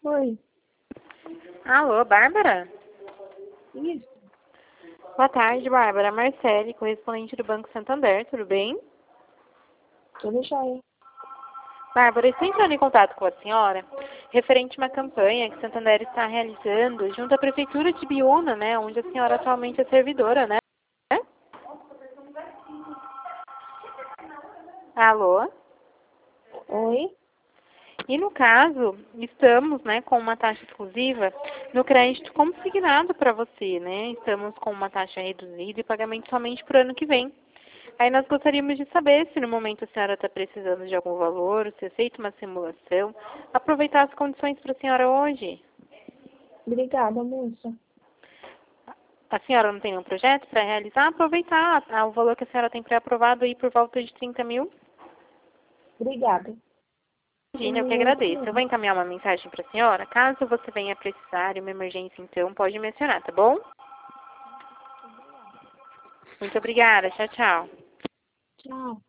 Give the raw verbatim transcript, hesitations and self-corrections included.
Oi. Alô, Bárbara? Isso. Boa tarde, Bárbara. Marcele, correspondente do Banco Santander, tudo bem? Tudo jóia. Bárbara, estou entrando em contato com a senhora referente a uma campanha que o Santander está realizando junto à Prefeitura de Biúna, né, onde a senhora atualmente é servidora, né? Alô? Oi. E no caso, estamos, né, com uma taxa exclusiva no crédito consignado para você, né? Estamos com uma taxa reduzida e pagamento somente para o ano que vem. Aí nós gostaríamos de saber se no momento a senhora está precisando de algum valor, se aceita uma simulação, aproveitar as condições para a senhora hoje. Obrigada, moça. A senhora não tem nenhum projeto para realizar? Aproveitar ah, o valor que a senhora tem pré-aprovado aí por volta de trinta mil. Obrigada. Imagina, eu que agradeço. Eu vou encaminhar uma mensagem para a senhora. Caso você venha precisar de uma emergência, então, pode mencionar, tá bom? Muito obrigada. Tchau, tchau. Tchau.